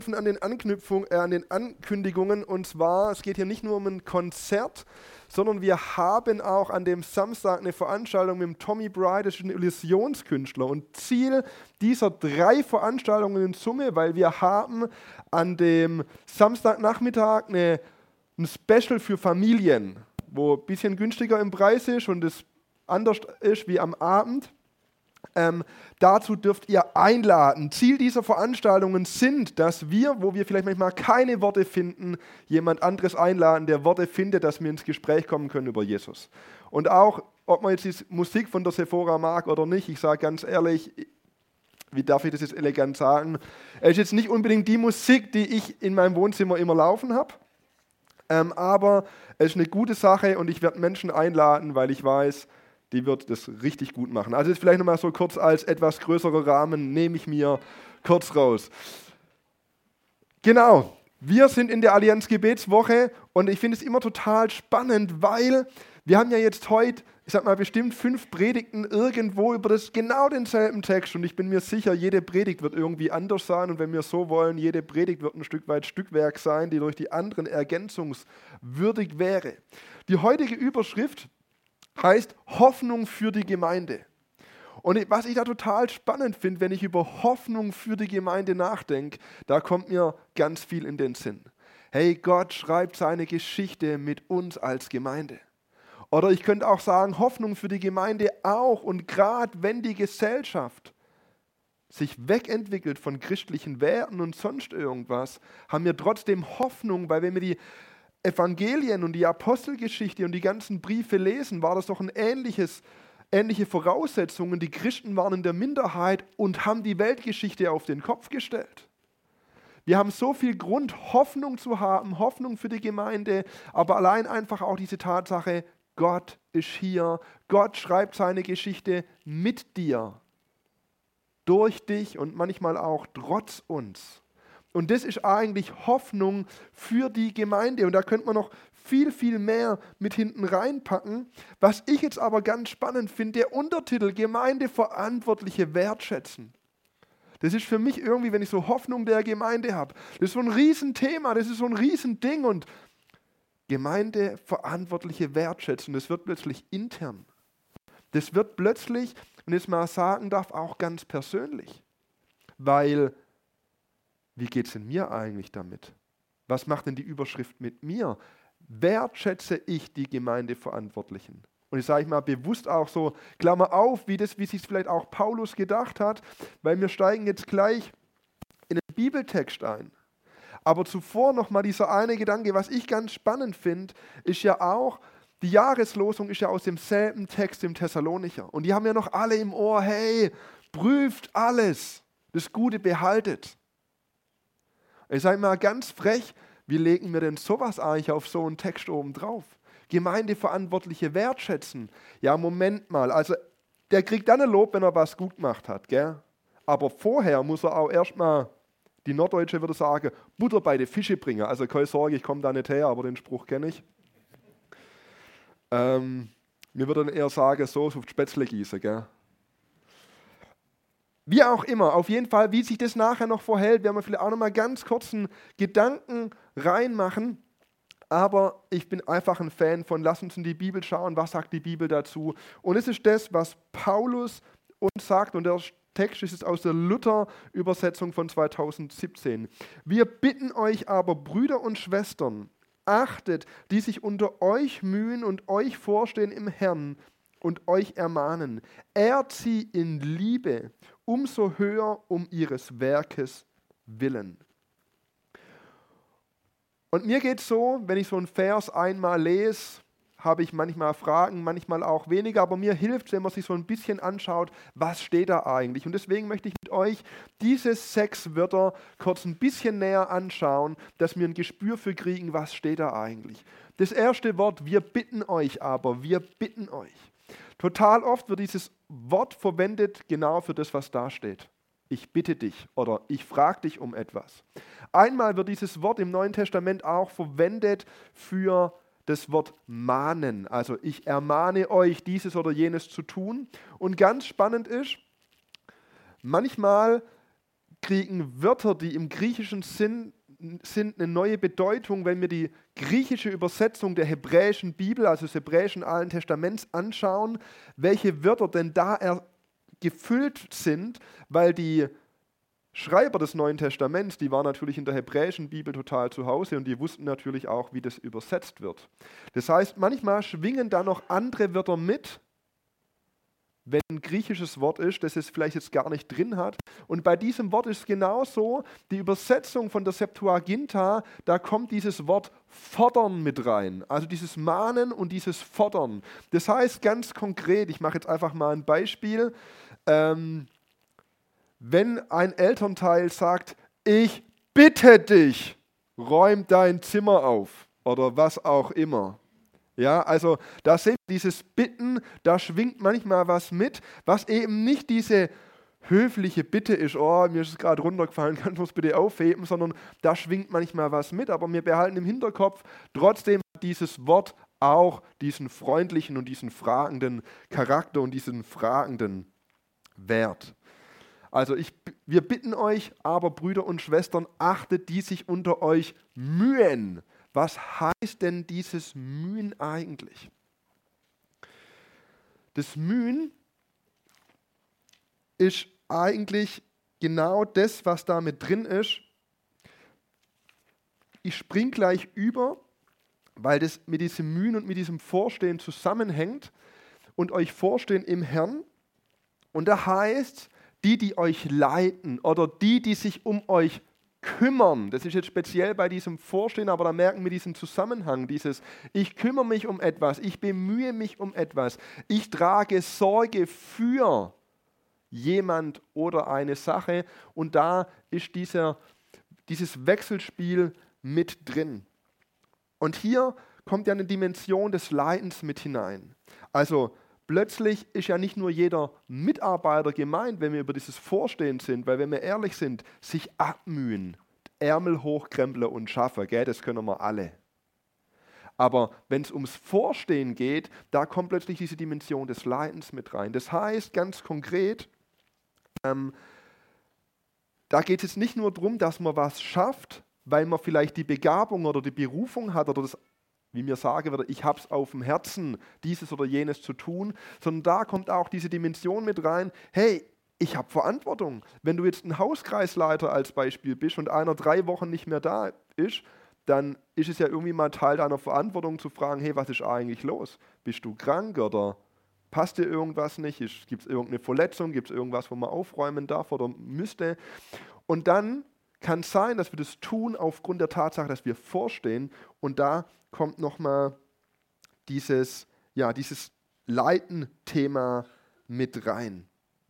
an den Ankündigungen, und zwar, es geht hier nicht nur um ein Konzert, sondern wir haben auch an dem Samstag eine Veranstaltung mit dem Tommy Bright, das ist ein Illusionskünstler, und Ziel dieser 3 Veranstaltungen in Summe, weil wir haben an dem Samstagnachmittag ein Special für Familien, wo ein bisschen günstiger im Preis ist und es anders ist wie am Abend. Dazu dürft ihr einladen. Ziel dieser Veranstaltungen sind, dass wir, wo wir vielleicht manchmal keine Worte finden, jemand anderes einladen, der Worte findet, dass wir ins Gespräch kommen können über Jesus. Und auch, ob man jetzt die Musik von der Sephora mag oder nicht, ich sage ganz ehrlich, wie darf ich das jetzt elegant sagen, es ist jetzt nicht unbedingt die Musik, die ich in meinem Wohnzimmer immer laufen habe, aber es ist eine gute Sache und ich werde Menschen einladen, weil ich weiß, die wird das richtig gut machen. Also jetzt vielleicht nochmal so kurz als etwas größerer Rahmen, nehme ich mir kurz raus. Genau, wir sind in der Allianz Gebetswoche und ich finde es immer total spannend, weil wir haben ja jetzt heute, ich sag mal, bestimmt 5 Predigten irgendwo über genau denselben Text und ich bin mir sicher, jede Predigt wird irgendwie anders sein und wenn wir so wollen, jede Predigt wird ein Stück weit Stückwerk sein, die durch die anderen ergänzungswürdig wäre. Die heutige Überschrift heißt Hoffnung für die Gemeinde. Und was ich da total spannend finde, wenn ich über Hoffnung für die Gemeinde nachdenke, da kommt mir ganz viel in den Sinn. Hey, Gott schreibt seine Geschichte mit uns als Gemeinde. Oder ich könnte auch sagen, Hoffnung für die Gemeinde auch. Und gerade wenn die Gesellschaft sich wegentwickelt von christlichen Werten und sonst irgendwas, haben wir trotzdem Hoffnung, weil wenn wir die Evangelien und die Apostelgeschichte und die ganzen Briefe lesen, war das doch ähnliche Voraussetzungen. Die Christen waren in der Minderheit und haben die Weltgeschichte auf den Kopf gestellt. Wir haben so viel Grund, Hoffnung zu haben, Hoffnung für die Gemeinde, aber allein einfach auch diese Tatsache, Gott ist hier, Gott schreibt seine Geschichte mit dir, durch dich und manchmal auch trotz uns. Und das ist eigentlich Hoffnung für die Gemeinde. Und da könnte man noch viel, viel mehr mit hinten reinpacken. Was ich jetzt aber ganz spannend finde, der Untertitel Gemeindeverantwortliche wertschätzen. Das ist für mich irgendwie, wenn ich so Hoffnung der Gemeinde habe, das ist so ein Riesenthema, das ist so ein Riesending. Und Gemeindeverantwortliche wertschätzen, das wird plötzlich intern. Das wird plötzlich, wenn ich es mal sagen darf, auch ganz persönlich. Weil wie geht es denn mir eigentlich damit? Was macht denn die Überschrift mit mir? Wertschätze ich die Gemeindeverantwortlichen? Und ich sage mal bewusst auch so, Klammer auf, wie sich vielleicht auch Paulus gedacht hat, weil wir steigen jetzt gleich in den Bibeltext ein. Aber zuvor nochmal dieser eine Gedanke, was ich ganz spannend finde, ist ja auch, die Jahreslosung ist ja aus demselben Text im Thessalonicher. Und die haben ja noch alle im Ohr, hey, prüft alles, das Gute behaltet. Ich sage mal ganz frech, wie legen wir denn sowas eigentlich auf so einen Text oben drauf? Gemeindeverantwortliche wertschätzen. Ja, Moment mal, also der kriegt dann ein Lob, wenn er was gut gemacht hat, gell? Aber vorher muss er auch erstmal, die Norddeutsche würde sagen, Butter bei den Fische bringen. Also keine Sorge, ich komme da nicht her, aber den Spruch kenne ich. Mir würde dann eher sagen, so auf die Spätzle gießen, gell? Wie auch immer, auf jeden Fall, wie sich das nachher noch verhält, werden wir vielleicht auch noch mal ganz kurz einen Gedanken reinmachen. Aber ich bin einfach ein Fan von, lass uns in die Bibel schauen, was sagt die Bibel dazu. Und es ist das, was Paulus uns sagt, und der Text ist jetzt aus der Luther-Übersetzung von 2017. Wir bitten euch aber, Brüder und Schwestern, achtet, die sich unter euch mühen und euch vorstehen im Herrn und euch ermahnen. Ehrt sie in Liebe, umso höher um ihres Werkes willen. Und mir geht es so, wenn ich so einen Vers einmal lese, habe ich manchmal Fragen, manchmal auch weniger, aber mir hilft es, wenn man sich so ein bisschen anschaut, was steht da eigentlich. Und deswegen möchte ich mit euch diese 6 Wörter kurz ein bisschen näher anschauen, dass wir ein Gespür für kriegen, was steht da eigentlich. Das erste Wort, wir bitten euch aber, wir bitten euch. Total oft wird dieses Wort verwendet genau für das, was da steht. Ich bitte dich oder ich frage dich um etwas. Einmal wird dieses Wort im Neuen Testament auch verwendet für das Wort mahnen. Also ich ermahne euch, dieses oder jenes zu tun. Und ganz spannend ist, manchmal kriegen Wörter, die im griechischen Sinn sind, eine neue Bedeutung, wenn wir die griechische Übersetzung der hebräischen Bibel, also des hebräischen Alten Testaments anschauen, welche Wörter denn da gefüllt sind, weil die Schreiber des Neuen Testaments, die waren natürlich in der hebräischen Bibel total zu Hause und die wussten natürlich auch, wie das übersetzt wird. Das heißt, manchmal schwingen da noch andere Wörter mit, wenn ein griechisches Wort ist, das es vielleicht jetzt gar nicht drin hat. Und bei diesem Wort ist es genauso, die Übersetzung von der Septuaginta, da kommt dieses Wort fordern mit rein. Also dieses Mahnen und dieses Fordern. Das heißt ganz konkret, ich mache jetzt einfach mal ein Beispiel, wenn ein Elternteil sagt, ich bitte dich, räum dein Zimmer auf oder was auch immer. Ja, also da seht ihr dieses Bitten, da schwingt manchmal was mit, was eben nicht diese höfliche Bitte ist, oh, mir ist es gerade runtergefallen, kannst du es bitte aufheben, sondern da schwingt manchmal was mit, aber wir behalten im Hinterkopf, trotzdem hat dieses Wort auch diesen freundlichen und diesen fragenden Charakter und diesen fragenden Wert. Also wir bitten euch, aber Brüder und Schwestern, achtet, die sich unter euch mühen. Was heißt denn dieses Mühen eigentlich? Das Mühen ist eigentlich genau das, was da mit drin ist. Ich spring gleich über, weil das mit diesem Mühen und mit diesem Vorstehen zusammenhängt und euch vorstehen im Herrn. Und da heißt, die euch leiten oder die sich um euch kümmern. Das ist jetzt speziell bei diesem Vorstehen, aber da merken wir diesen Zusammenhang, dieses ich kümmere mich um etwas, ich bemühe mich um etwas, ich trage Sorge für jemand oder eine Sache und da ist dieses Wechselspiel mit drin. Und hier kommt ja eine Dimension des Leidens mit hinein. Also plötzlich ist ja nicht nur jeder Mitarbeiter gemeint, wenn wir über dieses Vorstehen sind, weil wenn wir ehrlich sind, sich abmühen, Ärmel hochkrempeln und schaffen, gell, das können wir alle. Aber wenn es ums Vorstehen geht, da kommt plötzlich diese Dimension des Leidens mit rein. Das heißt ganz konkret, da geht es nicht nur darum, dass man was schafft, weil man vielleicht die Begabung oder die Berufung hat oder das, wie mir sagen würde, ich habe es auf dem Herzen, dieses oder jenes zu tun, sondern da kommt auch diese Dimension mit rein, hey, ich habe Verantwortung. Wenn du jetzt ein Hauskreisleiter als Beispiel bist und einer 3 Wochen nicht mehr da ist, dann ist es ja irgendwie mal Teil deiner Verantwortung zu fragen, hey, was ist eigentlich los? Bist du krank oder passt dir irgendwas nicht? Gibt es irgendeine Verletzung? Gibt es irgendwas, wo man aufräumen darf oder müsste? Und dann kann es sein, dass wir das tun aufgrund der Tatsache, dass wir vorstehen. Und da kommt nochmal dieses Leiten-Thema mit rein.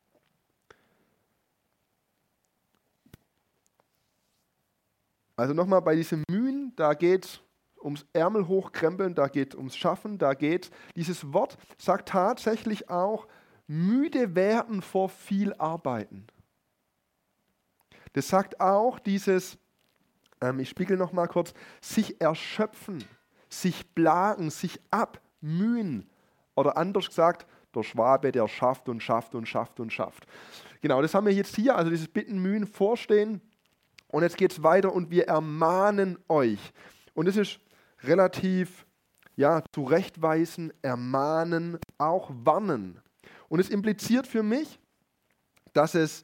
Also nochmal bei diesem Mühen, da geht es ums Ärmel hochkrempeln, da geht es ums Schaffen, dieses Wort sagt tatsächlich auch, müde werden vor viel Arbeiten. Das sagt auch dieses, ich spiegel nochmal kurz, sich erschöpfen, sich plagen, sich abmühen. Oder anders gesagt, der Schwabe, der schafft und schafft und schafft und schafft. Genau, das haben wir jetzt hier, also dieses Bitten, Mühen, Vorstehen. Und jetzt geht es weiter und wir ermahnen euch. Und es ist relativ zurechtweisen, ermahnen, auch warnen. Und es impliziert für mich, dass es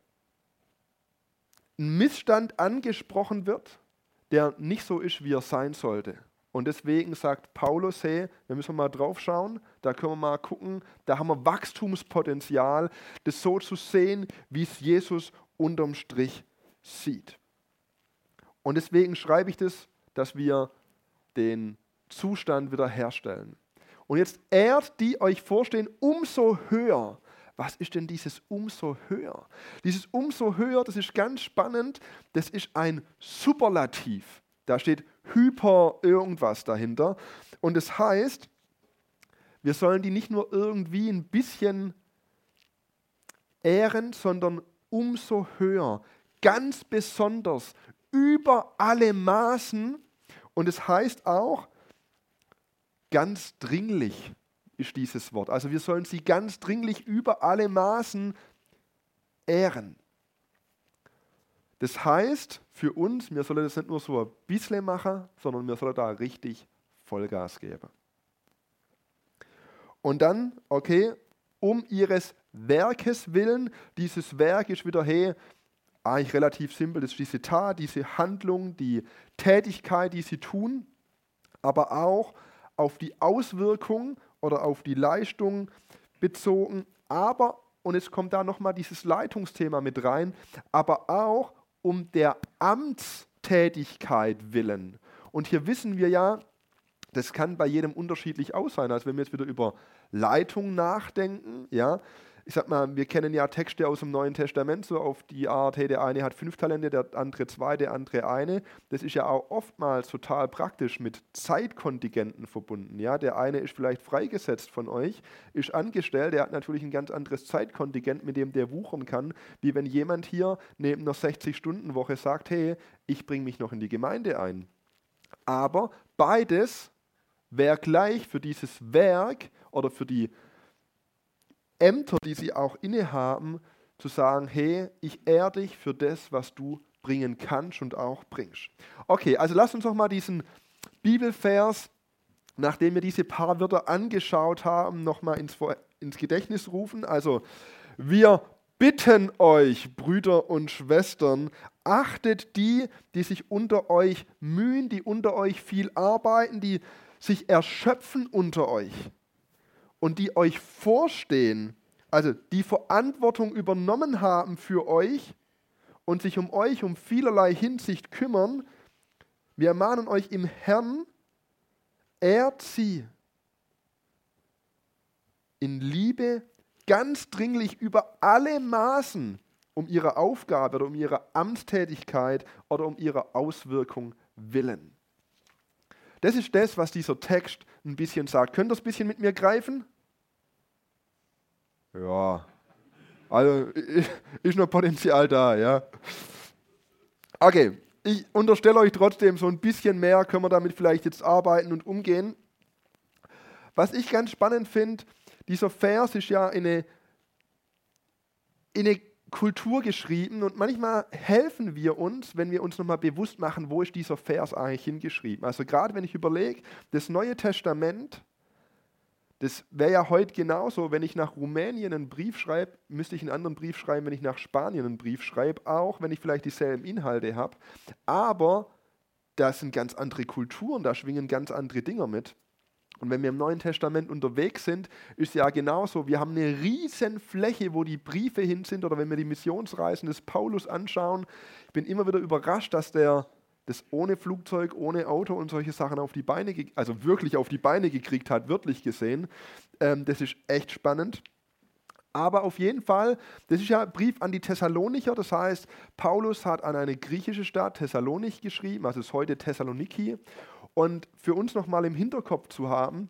ein Missstand angesprochen wird, der nicht so ist, wie er sein sollte. Und deswegen sagt Paulus, hey, da müssen wir mal drauf schauen, da können wir mal gucken, da haben wir Wachstumspotenzial, das so zu sehen, wie es Jesus unterm Strich sieht. Und deswegen schreibe ich das, dass wir den Zustand wiederherstellen. Und jetzt ehrt die euch vorstehen, umso höher. Was ist denn dieses umso höher? Dieses umso höher, das ist ganz spannend, das ist ein Superlativ. Da steht hyper irgendwas dahinter. Und das heißt, wir sollen die nicht nur irgendwie ein bisschen ehren, sondern umso höher. Ganz besonders, über alle Maßen. Und es heißt auch, ganz dringlich ist dieses Wort. Also wir sollen sie ganz dringlich über alle Maßen ehren. Das heißt für uns, wir sollen das nicht nur so ein bisschen machen, sondern wir sollen da richtig Vollgas geben. Und dann, okay, um ihres Werkes willen, dieses Werk ist wieder, hey, eigentlich relativ simpel, das ist diese Tat, diese Handlung, die Tätigkeit, die sie tun, aber auch auf die Auswirkung oder auf die Leistung bezogen, aber, und es kommt da nochmal dieses Leitungsthema mit rein, aber auch um der Amtstätigkeit willen. Und hier wissen wir ja, das kann bei jedem unterschiedlich aus sein. Also wenn wir jetzt wieder über Leitung nachdenken, ja, ich sag mal, wir kennen ja Texte aus dem Neuen Testament, so auf die Art, hey, der eine hat 5 Talente, der andere 2, der andere 1. Das ist ja auch oftmals total praktisch mit Zeitkontingenten verbunden. Ja? Der eine ist vielleicht freigesetzt von euch, ist angestellt, der hat natürlich ein ganz anderes Zeitkontingent, mit dem der wuchern kann, wie wenn jemand hier neben einer 60-Stunden-Woche sagt, hey, ich bringe mich noch in die Gemeinde ein. Aber beides wäre gleich für dieses Werk oder für die Ämter, die sie auch innehaben, zu sagen, hey, ich ehre dich für das, was du bringen kannst und auch bringst. Okay, also lasst uns noch mal diesen Bibelvers, nachdem wir diese paar Wörter angeschaut haben, noch mal ins Gedächtnis rufen. Also, wir bitten euch, Brüder und Schwestern, achtet die, die sich unter euch mühen, die unter euch viel arbeiten, die sich erschöpfen unter euch. Und die euch vorstehen, also die Verantwortung übernommen haben für euch und sich um euch um vielerlei Hinsicht kümmern, wir ermahnen euch im Herrn, ehrt sie in Liebe ganz dringlich über alle Maßen um ihre Aufgabe oder um ihre Amtstätigkeit oder um ihre Auswirkung willen. Das ist das, was dieser Text ein bisschen sagt. Könnt ihr das ein bisschen mit mir greifen? Ja, also ist noch Potenzial da, ja. Okay, ich unterstelle euch trotzdem so ein bisschen mehr, können wir damit vielleicht jetzt arbeiten und umgehen. Was ich ganz spannend finde, dieser Vers ist ja in eine Kultur geschrieben und manchmal helfen wir uns, wenn wir uns nochmal bewusst machen, wo ist dieser Vers eigentlich hingeschrieben. Also gerade wenn ich überlege, das Neue Testament, das wäre ja heute genauso, wenn ich nach Rumänien einen Brief schreibe, müsste ich einen anderen Brief schreiben, wenn ich nach Spanien einen Brief schreibe, auch wenn ich vielleicht dieselben Inhalte habe. Aber das sind ganz andere Kulturen, da schwingen ganz andere Dinge mit. Und wenn wir im Neuen Testament unterwegs sind, ist es ja genauso. Wir haben eine riesen Fläche, wo die Briefe hin sind, oder wenn wir die Missionsreisen des Paulus anschauen. Ich bin immer wieder überrascht, dass der das ohne Flugzeug, ohne Auto und solche Sachen auf die Beine, also wirklich auf die Beine gekriegt hat, wörtlich gesehen. Das ist echt spannend. Aber auf jeden Fall, das ist ja ein Brief an die Thessalonicher, das heißt, Paulus hat an eine griechische Stadt, Thessalonich, geschrieben, also ist heute Thessaloniki. Und für uns nochmal im Hinterkopf zu haben,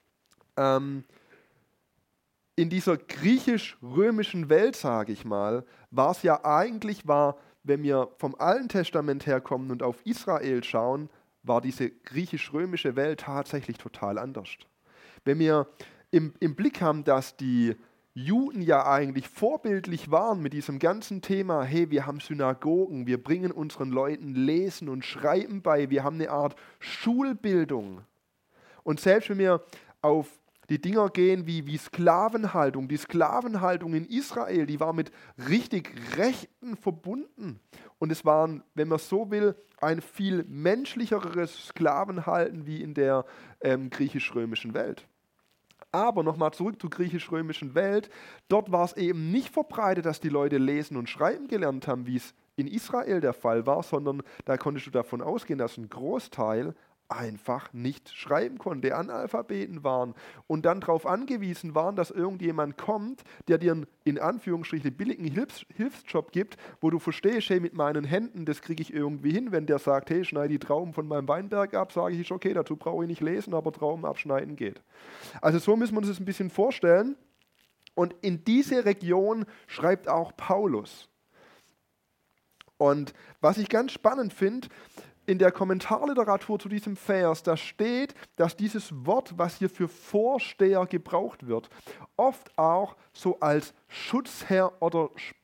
in dieser griechisch-römischen Welt, sage ich mal, war es ja eigentlich, wenn wir vom Alten Testament herkommen und auf Israel schauen, war diese griechisch-römische Welt tatsächlich total anders. Wenn wir im Blick haben, dass die Juden ja eigentlich vorbildlich waren mit diesem ganzen Thema, hey, wir haben Synagogen, wir bringen unseren Leuten Lesen und Schreiben bei, wir haben eine Art Schulbildung. Und selbst wenn wir auf die Dinger gehen wie Sklavenhaltung, die Sklavenhaltung in Israel, die war mit richtig Rechten verbunden. Und es war, wenn man so will, ein viel menschlicheres Sklavenhalten wie in der griechisch-römischen Welt. Aber nochmal zurück zur griechisch-römischen Welt. Dort war es eben nicht verbreitet, dass die Leute lesen und schreiben gelernt haben, wie es in Israel der Fall war, sondern da konntest du davon ausgehen, dass ein Großteil einfach nicht schreiben konnte, Analphabeten waren und dann darauf angewiesen waren, dass irgendjemand kommt, der dir einen, in Anführungsstrichen, billigen Hilfsjob gibt, wo du verstehst, hey, mit meinen Händen, das kriege ich irgendwie hin. Wenn der sagt, hey, schneide die Trauben von meinem Weinberg ab, sage ich, ist okay, dazu brauche ich nicht lesen, aber Trauben abschneiden geht. Also so müssen wir uns das ein bisschen vorstellen. Und in diese Region schreibt auch Paulus. Und was ich ganz spannend finde, in der Kommentarliteratur zu diesem Vers, da steht, dass dieses Wort, was hier für Vorsteher gebraucht wird, oft auch so als Schutzherr oder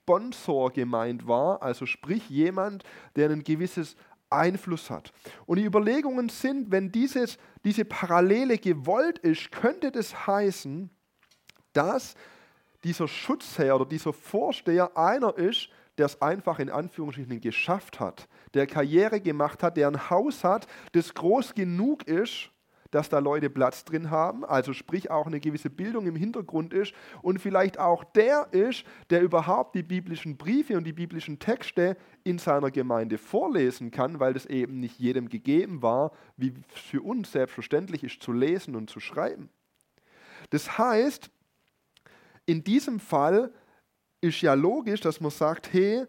Sponsor gemeint war, also sprich jemand, der ein gewisses Einfluss hat. Und die Überlegungen sind, wenn diese Parallele gewollt ist, könnte das heißen, dass dieser Schutzherr oder dieser Vorsteher einer ist, der es einfach in Anführungsstrichen geschafft hat, der Karriere gemacht hat, der ein Haus hat, das groß genug ist, dass da Leute Platz drin haben, also sprich auch eine gewisse Bildung im Hintergrund ist und vielleicht auch der ist, der überhaupt die biblischen Briefe und die biblischen Texte in seiner Gemeinde vorlesen kann, weil das eben nicht jedem gegeben war, wie für uns selbstverständlich ist, zu lesen und zu schreiben. Das heißt, in diesem Fall ist ja logisch, dass man sagt, hey,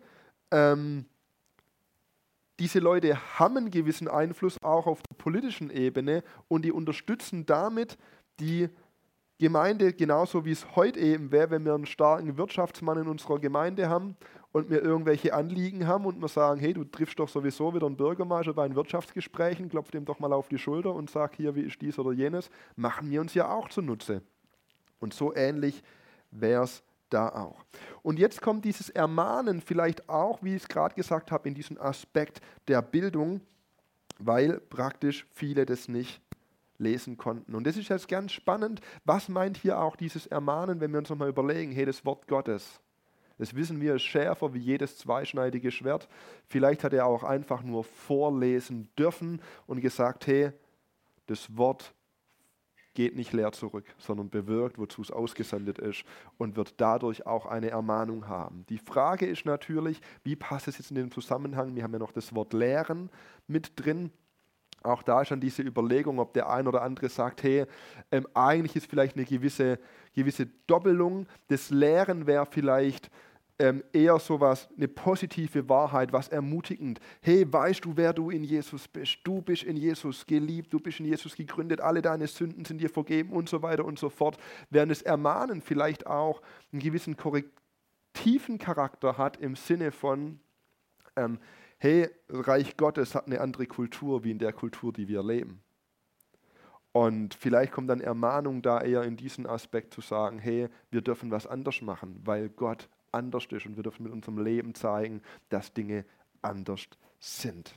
diese Leute haben einen gewissen Einfluss auch auf der politischen Ebene und die unterstützen damit die Gemeinde genauso wie es heute eben wäre, wenn wir einen starken Wirtschaftsmann in unserer Gemeinde haben und wir irgendwelche Anliegen haben und wir sagen, hey, du triffst doch sowieso wieder einen Bürgermeister bei den Wirtschaftsgesprächen, klopft ihm doch mal auf die Schulter und sag hier, wie ist dies oder jenes, machen wir uns ja auch zunutze. Und so ähnlich wäre es da auch. Und jetzt kommt dieses Ermahnen vielleicht auch, wie ich es gerade gesagt habe, in diesen Aspekt der Bildung, weil praktisch viele das nicht lesen konnten. Und das ist jetzt ganz spannend. Was meint hier auch dieses Ermahnen, wenn wir uns nochmal überlegen, hey, das Wort Gottes, das wissen wir, ist schärfer wie jedes zweischneidige Schwert. Vielleicht hat er auch einfach nur vorlesen dürfen und gesagt, hey, das Wort geht nicht leer zurück, sondern bewirkt, wozu es ausgesendet ist und wird dadurch auch eine Ermahnung haben. Die Frage ist natürlich, wie passt es jetzt in den Zusammenhang? Wir haben ja noch das Wort Lehren mit drin. Auch da ist dann diese Überlegung, ob der ein oder andere sagt, hey, eigentlich ist vielleicht eine gewisse Doppelung. Das Lehren wäre vielleicht eher sowas, eine positive Wahrheit, was ermutigend. Hey, weißt du, wer du in Jesus bist? Du bist in Jesus geliebt, du bist in Jesus gegründet, alle deine Sünden sind dir vergeben und so weiter und so fort. Während das Ermahnen vielleicht auch einen gewissen korrektiven Charakter hat im Sinne von, hey, Reich Gottes hat eine andere Kultur wie in der Kultur, die wir leben. Und vielleicht kommt dann Ermahnung da eher in diesen Aspekt zu sagen, hey, wir dürfen was anders machen, weil Gott anders ist und wir dürfen mit unserem Leben zeigen, dass Dinge anders sind.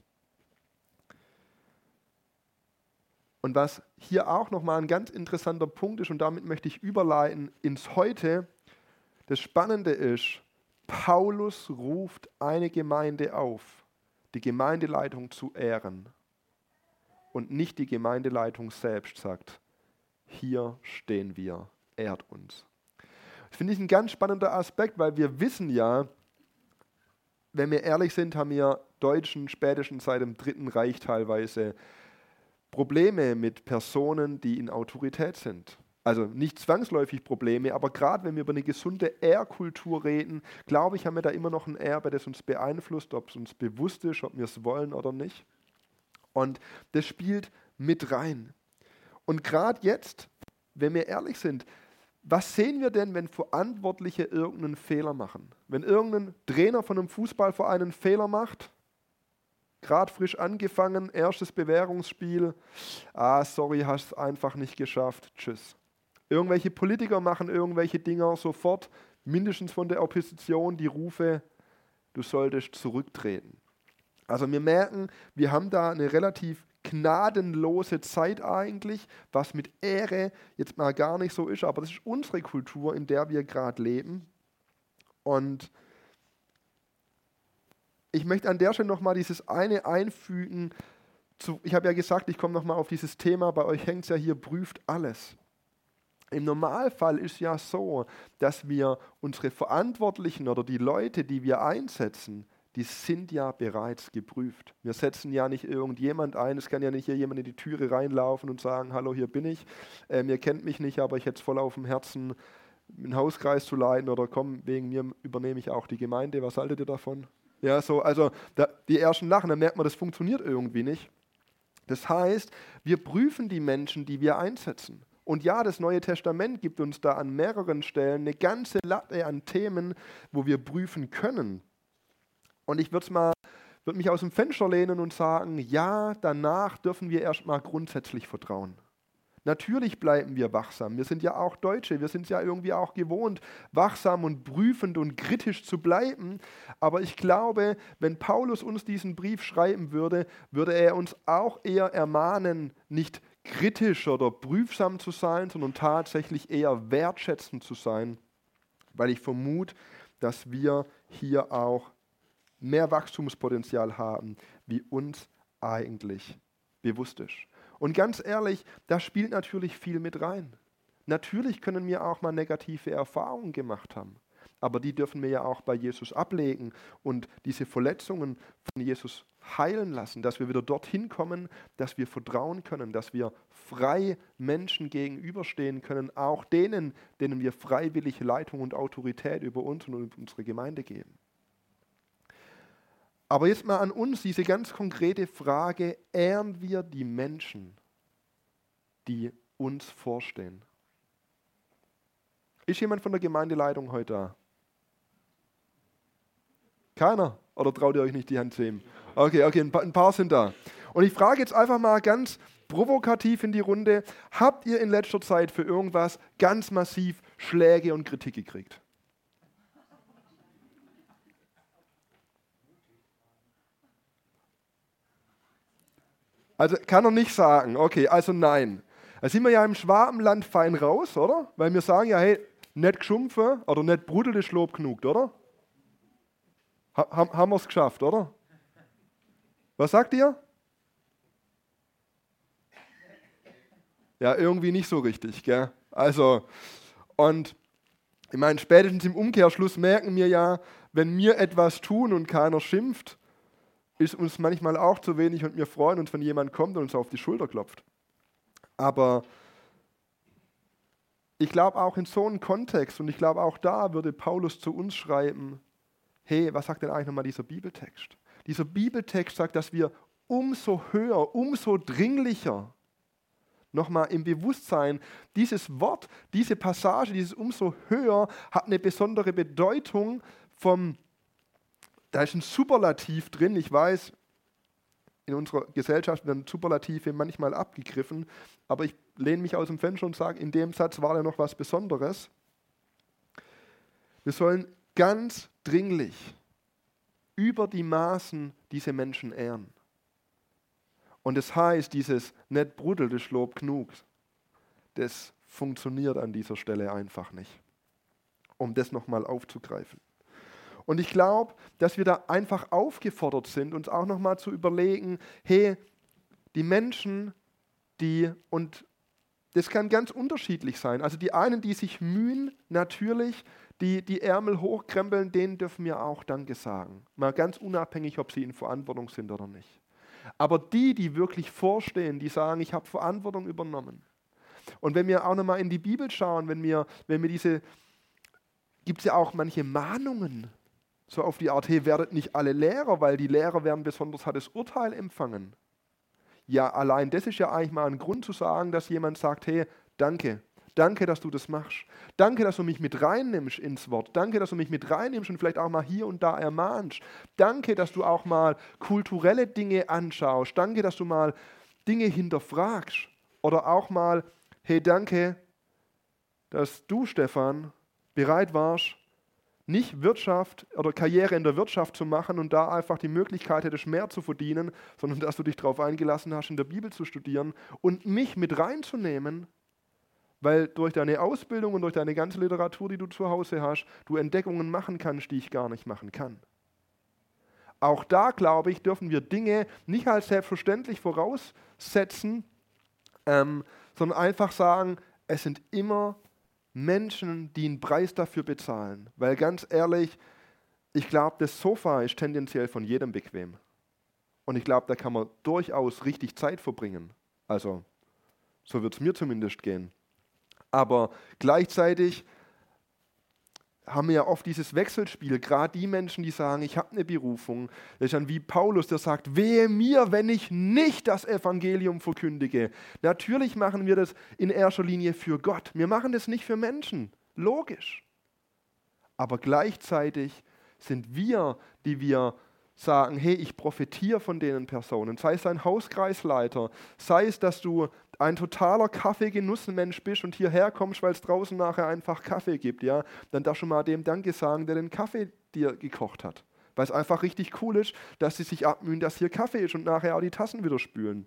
Und was hier auch nochmal ein ganz interessanter Punkt ist, und damit möchte ich überleiten ins Heute, das Spannende ist, Paulus ruft eine Gemeinde auf, die Gemeindeleitung zu ehren und nicht die Gemeindeleitung selbst sagt, hier stehen wir, ehrt uns. Das finde ich ein ganz spannender Aspekt, weil wir wissen ja, wenn wir ehrlich sind, haben wir Deutschen spätestens seit dem Dritten Reich teilweise Probleme mit Personen, die in Autorität sind. Also nicht zwangsläufig Probleme, aber gerade wenn wir über eine gesunde Ehrkultur reden, glaube ich, haben wir da immer noch ein Erbe, das uns beeinflusst, ob es uns bewusst ist, ob wir es wollen oder nicht. Und das spielt mit rein. Und gerade jetzt, wenn wir ehrlich sind, was sehen wir denn, wenn Verantwortliche irgendeinen Fehler machen? Wenn irgendein Trainer von einem Fußballverein einen Fehler macht, gerade frisch angefangen, erstes Bewährungsspiel, sorry, hast es einfach nicht geschafft, tschüss. Irgendwelche Politiker machen irgendwelche Dinger sofort, mindestens von der Opposition, die Rufe, du solltest zurücktreten. Also wir merken, wir haben da eine relativ gnadenlose Zeit eigentlich, was mit Ehre jetzt mal gar nicht so ist, aber das ist unsere Kultur, in der wir gerade leben. Und ich möchte an der Stelle nochmal dieses eine einfügen. Ich habe ja gesagt, ich komme nochmal auf dieses Thema, bei euch hängt es ja hier, prüft alles. Im Normalfall ist ja so, dass wir unsere Verantwortlichen oder die Leute, die wir einsetzen, die sind ja bereits geprüft. Wir setzen ja nicht irgendjemand ein, es kann ja nicht hier jemand in die Türe reinlaufen und sagen, hallo, hier bin ich, ihr kennt mich nicht, aber ich hätte es voll auf dem Herzen, einen Hauskreis zu leiten oder komm, wegen mir übernehme ich auch die Gemeinde, was haltet ihr davon? Ja, so, also die ersten lachen, dann merkt man, das funktioniert irgendwie nicht. Das heißt, wir prüfen die Menschen, die wir einsetzen. Und ja, das Neue Testament gibt uns da an mehreren Stellen eine ganze Latte an Themen, wo wir prüfen können. Und ich würde mich aus dem Fenster lehnen und sagen, ja, danach dürfen wir erstmal grundsätzlich vertrauen. Natürlich bleiben wir wachsam. Wir sind ja auch Deutsche, wir sind es ja irgendwie auch gewohnt, wachsam und prüfend und kritisch zu bleiben. Aber ich glaube, wenn Paulus uns diesen Brief schreiben würde, würde er uns auch eher ermahnen, nicht kritisch oder prüfsam zu sein, sondern tatsächlich eher wertschätzend zu sein, weil ich vermute, dass wir hier auch mehr Wachstumspotenzial haben, wie uns eigentlich bewusst ist. Und ganz ehrlich, da spielt natürlich viel mit rein. Natürlich können wir auch mal negative Erfahrungen gemacht haben, aber die dürfen wir ja auch bei Jesus ablegen und diese Verletzungen von Jesus heilen lassen, dass wir wieder dorthin kommen, dass wir vertrauen können, dass wir frei Menschen gegenüberstehen können, auch denen wir freiwillig Leitung und Autorität über uns und unsere Gemeinde geben. Aber jetzt mal an uns diese ganz konkrete Frage, ehren wir die Menschen, die uns vorstehen? Ist jemand von der Gemeindeleitung heute da? Keiner? Oder traut ihr euch nicht die Hand zu heben? Okay, ein paar sind da. Und ich frage jetzt einfach mal ganz provokativ in die Runde, habt ihr in letzter Zeit für irgendwas ganz massiv Schläge und Kritik gekriegt? Also kann er nicht sagen. Okay, also nein. Da sind wir ja im Schwabenland fein raus, oder? Weil wir sagen ja, hey, nicht geschumpfen oder nicht brudelt ist Lob genug, oder? Haben wir es geschafft, oder? Was sagt ihr? Ja, irgendwie nicht so richtig, gell? Also, und ich meine, spätestens im Umkehrschluss merken wir ja, wenn wir etwas tun und keiner schimpft, ist uns manchmal auch zu wenig und wir freuen uns, wenn jemand kommt und uns auf die Schulter klopft. Aber ich glaube auch in so einem Kontext und ich glaube auch da würde Paulus zu uns schreiben, hey, was sagt denn eigentlich nochmal dieser Bibeltext? Dieser Bibeltext sagt, dass wir umso höher, umso dringlicher nochmal im Bewusstsein, dieses Wort, diese Passage, dieses umso höher hat eine besondere Bedeutung da ist ein Superlativ drin. Ich weiß, in unserer Gesellschaft werden Superlative manchmal abgegriffen, aber ich lehne mich aus dem Fenster und sage, in dem Satz war da noch was Besonderes. Wir sollen ganz dringlich über die Maßen diese Menschen ehren. Und das heißt, dieses nicht brudelt ist Lob genug, das funktioniert an dieser Stelle einfach nicht, um das nochmal aufzugreifen. Und ich glaube, dass wir da einfach aufgefordert sind, uns auch nochmal zu überlegen, hey, die Menschen, und das kann ganz unterschiedlich sein. Also die einen, die sich mühen, natürlich, die Ärmel hochkrempeln, denen dürfen wir auch Danke sagen. Mal ganz unabhängig, ob sie in Verantwortung sind oder nicht. Aber die wirklich vorstehen, die sagen, ich habe Verantwortung übernommen. Und wenn wir auch nochmal in die Bibel schauen, wenn wir gibt es ja auch manche Mahnungen, so auf die Art, hey, werdet nicht alle Lehrer, weil die Lehrer werden besonders hartes Urteil empfangen. Ja, allein das ist ja eigentlich mal ein Grund zu sagen, dass jemand sagt, hey, danke, dass du das machst. Danke, dass du mich mit reinnimmst ins Wort. Danke, dass du mich mit reinnimmst und vielleicht auch mal hier und da ermahnst. Danke, dass du auch mal kulturelle Dinge anschaust. Danke, dass du mal Dinge hinterfragst. Oder auch mal, hey, danke, dass du, Stefan, bereit warst, nicht Wirtschaft oder Karriere in der Wirtschaft zu machen und da einfach die Möglichkeit hättest, mehr zu verdienen, sondern dass du dich darauf eingelassen hast, in der Bibel zu studieren und mich mit reinzunehmen, weil durch deine Ausbildung und durch deine ganze Literatur, die du zu Hause hast, du Entdeckungen machen kannst, die ich gar nicht machen kann. Auch da, glaube ich, dürfen wir Dinge nicht als selbstverständlich voraussetzen, sondern einfach sagen, es sind immer Menschen, die einen Preis dafür bezahlen. Weil ganz ehrlich, ich glaube, das Sofa ist tendenziell von jedem bequem. Und ich glaube, da kann man durchaus richtig Zeit verbringen. Also, so wird es mir zumindest gehen. Aber gleichzeitig haben wir ja oft dieses Wechselspiel, gerade die Menschen, die sagen, ich habe eine Berufung. Das ist dann wie Paulus, der sagt, wehe mir, wenn ich nicht das Evangelium verkündige. Natürlich machen wir das in erster Linie für Gott. Wir machen das nicht für Menschen, logisch. Aber gleichzeitig sind wir, die wir sagen, hey, ich profitiere von den Personen, sei es ein Hauskreisleiter, sei es, dass du ein totaler Kaffeegenussmensch bist und hierher kommst, weil es draußen nachher einfach Kaffee gibt, ja, dann darfst du mal dem Danke sagen, der den Kaffee dir gekocht hat. Weil es einfach richtig cool ist, dass sie sich abmühen, dass hier Kaffee ist und nachher auch die Tassen wieder spülen.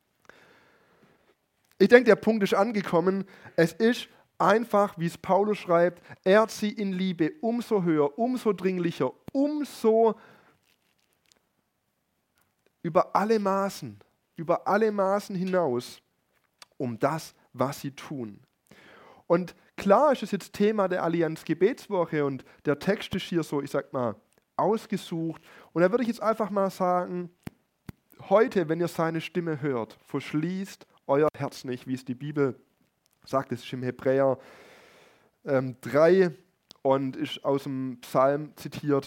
Ich denke, der Punkt ist angekommen. Es ist einfach, wie es Paulus schreibt, ehrt sie in Liebe umso höher, umso dringlicher, umso über alle Maßen hinaus, um das, was sie tun. Und klar ist es jetzt Thema der Allianz Gebetswoche und der Text ist hier so, ich sag mal, ausgesucht. Und da würde ich jetzt einfach mal sagen, heute, wenn ihr seine Stimme hört, verschließt euer Herz nicht, wie es die Bibel sagt. Es ist im Hebräer 3 und ist aus dem Psalm zitiert.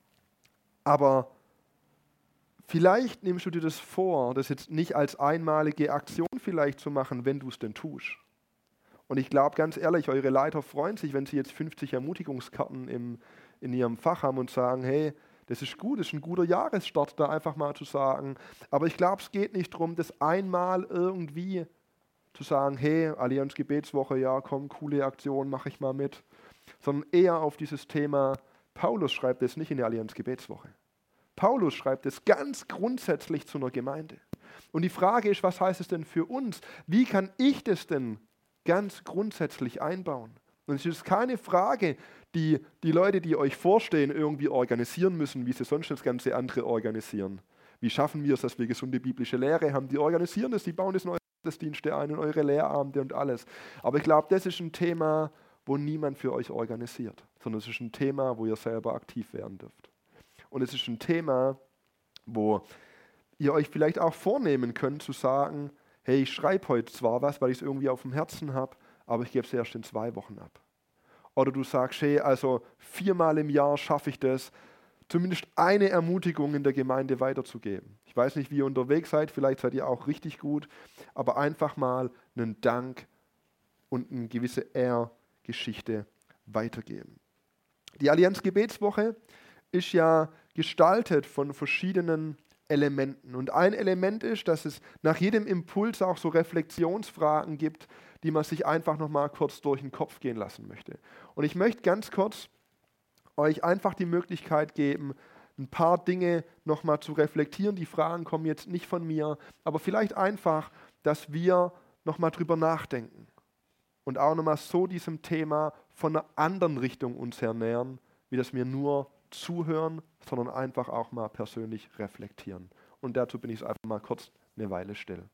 Aber vielleicht nimmst du dir das vor, das jetzt nicht als einmalige Aktion vielleicht zu machen, wenn du es denn tust. Und ich glaube ganz ehrlich, eure Leiter freuen sich, wenn sie jetzt 50 Ermutigungskarten in ihrem Fach haben und sagen, hey, das ist gut, das ist ein guter Jahresstart, da einfach mal zu sagen. Aber ich glaube, es geht nicht darum, das einmal irgendwie zu sagen, hey, Allianz Gebetswoche, ja komm, coole Aktion, mache ich mal mit. Sondern eher auf dieses Thema, Paulus schreibt es nicht in der Allianz Gebetswoche. Paulus schreibt es ganz grundsätzlich zu einer Gemeinde. Und die Frage ist, was heißt es denn für uns? Wie kann ich das denn ganz grundsätzlich einbauen? Und es ist keine Frage, die Leute, die euch vorstehen, irgendwie organisieren müssen, wie sie sonst das ganze andere organisieren. Wie schaffen wir es, dass wir gesunde biblische Lehre haben? Die organisieren das, die bauen das in eure Gottesdienste ein, in eure Lehrabende und alles. Aber ich glaube, das ist ein Thema, wo niemand für euch organisiert, sondern es ist ein Thema, wo ihr selber aktiv werden dürft. Und es ist ein Thema, wo ihr euch vielleicht auch vornehmen könnt, zu sagen, hey, ich schreibe heute zwar was, weil ich es irgendwie auf dem Herzen habe, aber ich gebe es erst in 2 Wochen ab. Oder du sagst, hey, also 4-mal im Jahr schaffe ich das, zumindest eine Ermutigung in der Gemeinde weiterzugeben. Ich weiß nicht, wie ihr unterwegs seid, vielleicht seid ihr auch richtig gut, aber einfach mal einen Dank und eine gewisse Ehrgeschichte weitergeben. Die Allianz Gebetswoche ist ja gestaltet von verschiedenen Elementen. Und ein Element ist, dass es nach jedem Impuls auch so Reflexionsfragen gibt, die man sich einfach nochmal kurz durch den Kopf gehen lassen möchte. Und ich möchte ganz kurz euch einfach die Möglichkeit geben, ein paar Dinge nochmal zu reflektieren. Die Fragen kommen jetzt nicht von mir, aber vielleicht einfach, dass wir nochmal drüber nachdenken und auch nochmal so diesem Thema von einer anderen Richtung uns ernähren, wie das wir nur zuhören, sondern einfach auch mal persönlich reflektieren. Und dazu bin ich einfach mal kurz eine Weile still.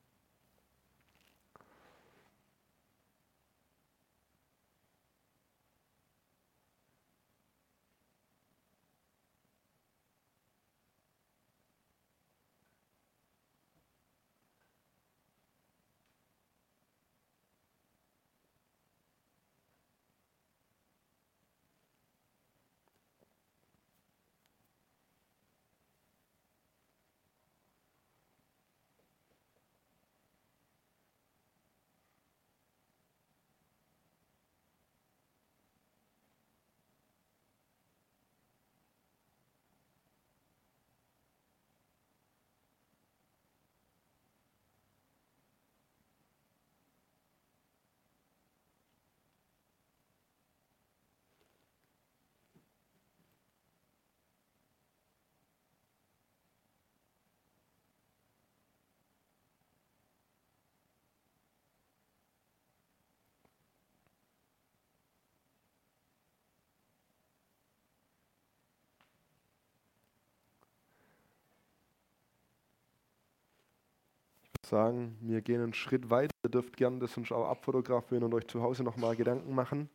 Sagen, wir gehen einen Schritt weiter. Ihr dürft gerne das sonst auch abfotografieren und euch zu Hause nochmal Gedanken machen.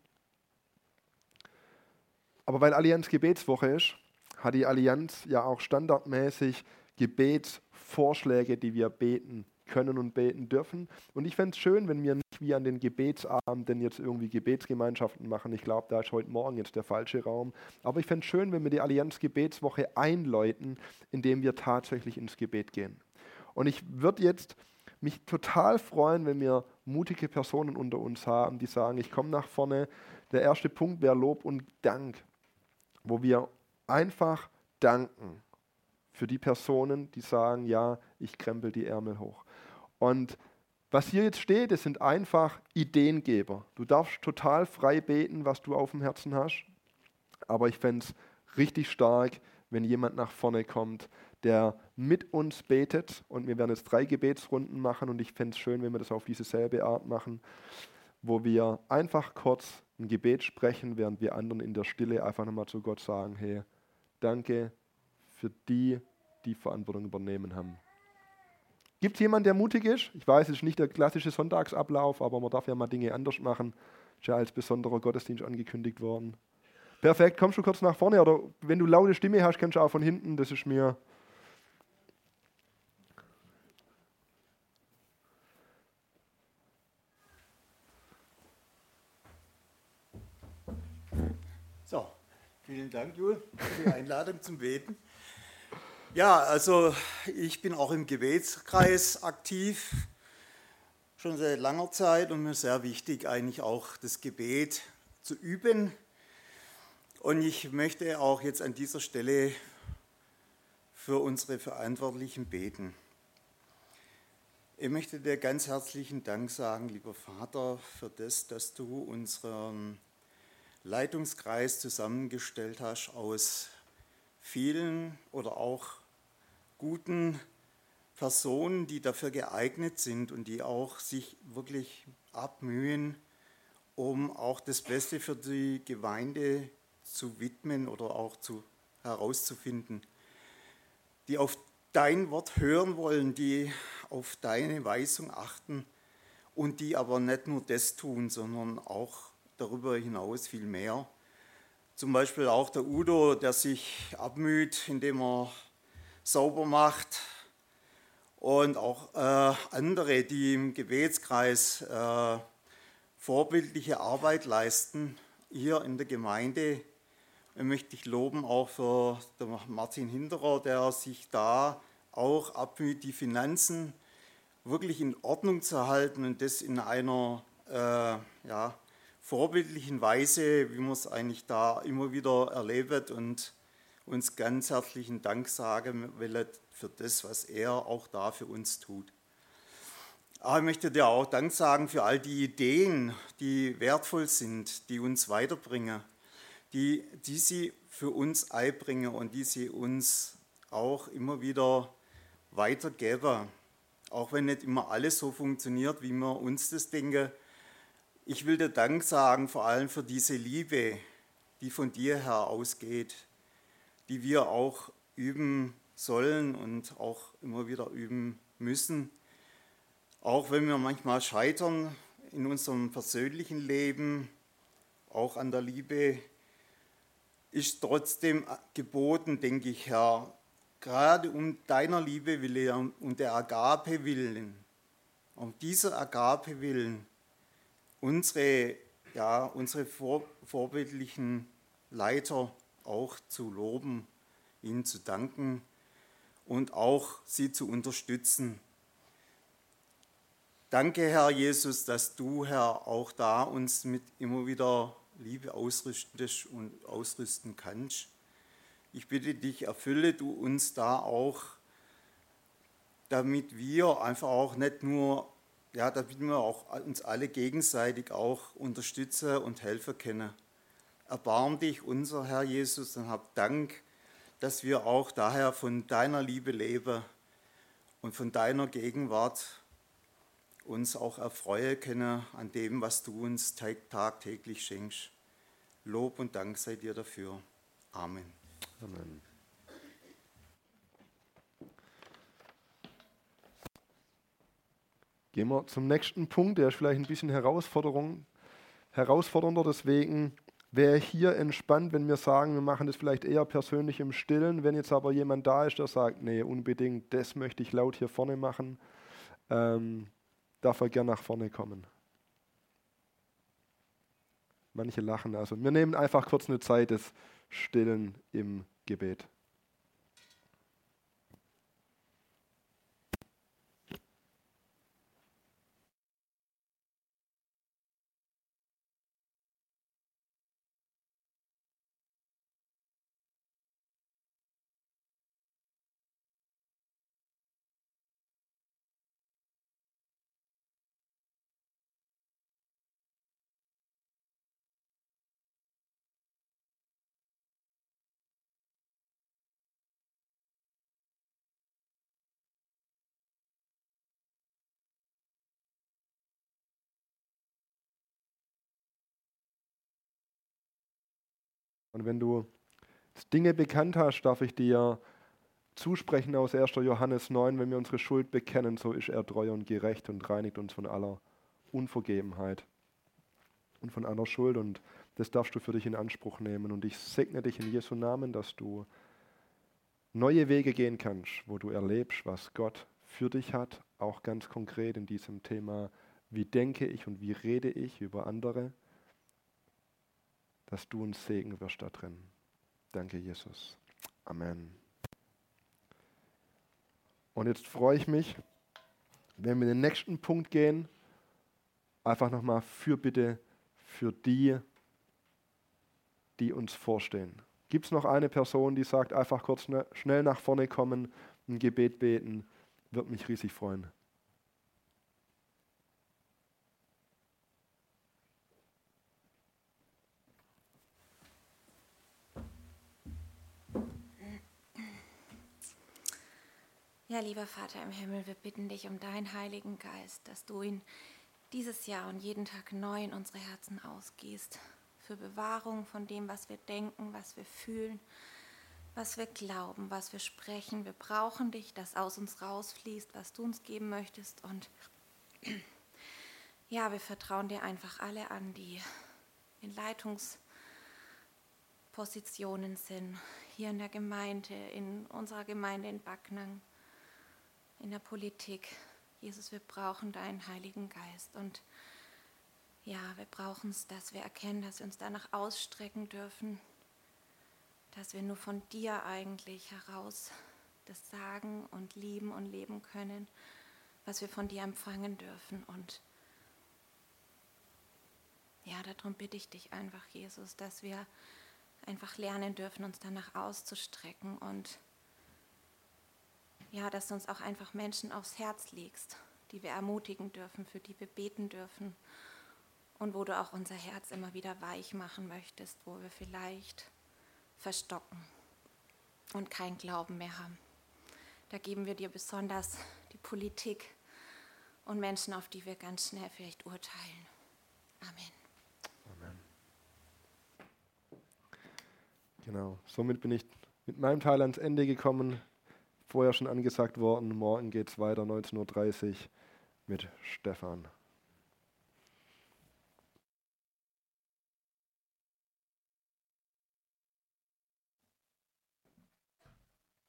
Aber weil Allianz Gebetswoche ist, hat die Allianz ja auch standardmäßig Gebetsvorschläge, die wir beten können und beten dürfen. Und ich fände es schön, wenn wir nicht wie an den Gebetsabenden jetzt irgendwie Gebetsgemeinschaften machen. Ich glaube, da ist heute Morgen jetzt der falsche Raum. Aber ich fände es schön, wenn wir die Allianz Gebetswoche einläuten, indem wir tatsächlich ins Gebet gehen. Und ich würde jetzt mich total freuen, wenn wir mutige Personen unter uns haben, die sagen, ich komme nach vorne. Der erste Punkt wäre Lob und Dank, wo wir einfach danken für die Personen, die sagen, ja, ich krempel die Ärmel hoch. Und was hier jetzt steht, das sind einfach Ideengeber. Du darfst total frei beten, was du auf dem Herzen hast. Aber ich fände es richtig stark, wenn jemand nach vorne kommt, der mit uns betet. Und wir werden jetzt 3 Gebetsrunden machen. Und ich fände es schön, wenn wir das auf diese selbe Art machen, wo wir einfach kurz ein Gebet sprechen, während wir anderen in der Stille einfach nochmal zu Gott sagen, hey, danke für die, die Verantwortung übernehmen haben. Gibt es jemanden, der mutig ist? Ich weiß, es ist nicht der klassische Sonntagsablauf, aber man darf ja mal Dinge anders machen. Ist ja als besonderer Gottesdienst angekündigt worden. Perfekt, kommst du kurz nach vorne oder wenn du laute Stimme hast, kannst du auch von hinten, das ist mir... So, vielen Dank, Jul, für die Einladung zum Beten. Ja, also ich bin auch im Gebetskreis aktiv, schon seit langer Zeit und mir ist sehr wichtig, eigentlich auch das Gebet zu üben. Und ich möchte auch jetzt an dieser Stelle für unsere Verantwortlichen beten. Ich möchte dir ganz herzlichen Dank sagen, lieber Vater, für das, dass du unseren Leitungskreis zusammengestellt hast aus vielen oder auch guten Personen, die dafür geeignet sind und die auch sich wirklich abmühen, um auch das Beste für die Gemeinde zu widmen oder auch herauszufinden, die auf dein Wort hören wollen, die auf deine Weisung achten und die aber nicht nur das tun, sondern auch darüber hinaus viel mehr. Zum Beispiel auch der Udo, der sich abmüht, indem er sauber macht und auch andere, die im Gebetskreis vorbildliche Arbeit leisten, hier in der Gemeinde. Ich möchte dich loben auch für den Martin Hinderer, der sich da auch abmüht, die Finanzen wirklich in Ordnung zu halten und das in einer vorbildlichen Weise, wie man es eigentlich da immer wieder erlebt und uns ganz herzlichen Dank sagen will für das, was er auch da für uns tut. Aber ich möchte dir auch Dank sagen für all die Ideen, die wertvoll sind, die uns weiterbringen, die sie für uns einbringen und die sie uns auch immer wieder weitergeben. Auch wenn nicht immer alles so funktioniert, wie wir uns das denken. Ich will dir Dank sagen, vor allem für diese Liebe, die von dir her ausgeht, die wir auch üben sollen und auch immer wieder üben müssen. Auch wenn wir manchmal scheitern in unserem persönlichen Leben, auch an der Liebe, ist trotzdem geboten, denke ich, Herr, gerade um deiner Liebe willen und der Agape willen, um dieser Agape willen, unsere vorbildlichen Leiter auch zu loben, ihnen zu danken und auch sie zu unterstützen. Danke, Herr Jesus, dass du, Herr, auch da uns mit immer wieder Liebe ausrüstest und ausrüsten kannst. Ich bitte dich, erfülle du uns da auch, damit wir einfach auch nicht nur, damit wir auch uns alle gegenseitig auch unterstützen und helfen können. Erbarm dich, unser Herr Jesus, und hab Dank, dass wir auch daher von deiner Liebe leben und von deiner Gegenwart uns auch erfreuen können an dem, was du uns tagtäglich schenkst. Lob und Dank sei dir dafür. Amen. Amen. Gehen wir zum nächsten Punkt, der ist vielleicht ein bisschen herausfordernder, deswegen wäre hier entspannt, wenn wir sagen, wir machen das vielleicht eher persönlich im Stillen. Wenn jetzt aber jemand da ist, der sagt, nee, unbedingt, das möchte ich laut hier vorne machen, darf er gern nach vorne kommen. Manche lachen, also wir nehmen einfach kurz eine Zeit des Stillen im Gebet. Und wenn du Dinge bekannt hast, darf ich dir zusprechen aus 1. Johannes 9, wenn wir unsere Schuld bekennen, so ist er treu und gerecht und reinigt uns von aller Unvergebenheit und von aller Schuld. Und das darfst du für dich in Anspruch nehmen. Und ich segne dich in Jesu Namen, dass du neue Wege gehen kannst, wo du erlebst, was Gott für dich hat, auch ganz konkret in diesem Thema, wie denke ich und wie rede ich über andere, dass du ein Segen wirst da drin. Danke, Jesus. Amen. Und jetzt freue ich mich, wenn wir in den nächsten Punkt gehen, einfach nochmal Fürbitte für die, die uns vorstehen. Gibt es noch eine Person, die sagt, einfach kurz schnell nach vorne kommen, ein Gebet beten, wird mich riesig freuen. Ja, lieber Vater im Himmel, wir bitten dich um deinen Heiligen Geist, dass du ihn dieses Jahr und jeden Tag neu in unsere Herzen ausgießt. Für Bewahrung von dem, was wir denken, was wir fühlen, was wir glauben, was wir sprechen. Wir brauchen dich, dass aus uns rausfließt, was du uns geben möchtest. Und ja, wir vertrauen dir einfach alle an, die in Leitungspositionen sind, hier in der Gemeinde, in unserer Gemeinde in Backnang, in der Politik. Jesus, wir brauchen deinen Heiligen Geist. Und ja, wir brauchen es, dass wir erkennen, dass wir uns danach ausstrecken dürfen, dass wir nur von dir eigentlich heraus das sagen und lieben und leben können, was wir von dir empfangen dürfen. Und ja, darum bitte ich dich einfach, Jesus, dass wir einfach lernen dürfen, uns danach auszustrecken und ja, dass du uns auch einfach Menschen aufs Herz legst, die wir ermutigen dürfen, für die wir beten dürfen und wo du auch unser Herz immer wieder weich machen möchtest, wo wir vielleicht verstocken und keinen Glauben mehr haben. Da geben wir dir besonders die Politik und Menschen, auf die wir ganz schnell vielleicht urteilen. Amen. Amen. Genau, somit bin ich mit meinem Teil ans Ende gekommen. Vorher schon angesagt worden, morgen geht es weiter, 19:30 Uhr mit Stefan.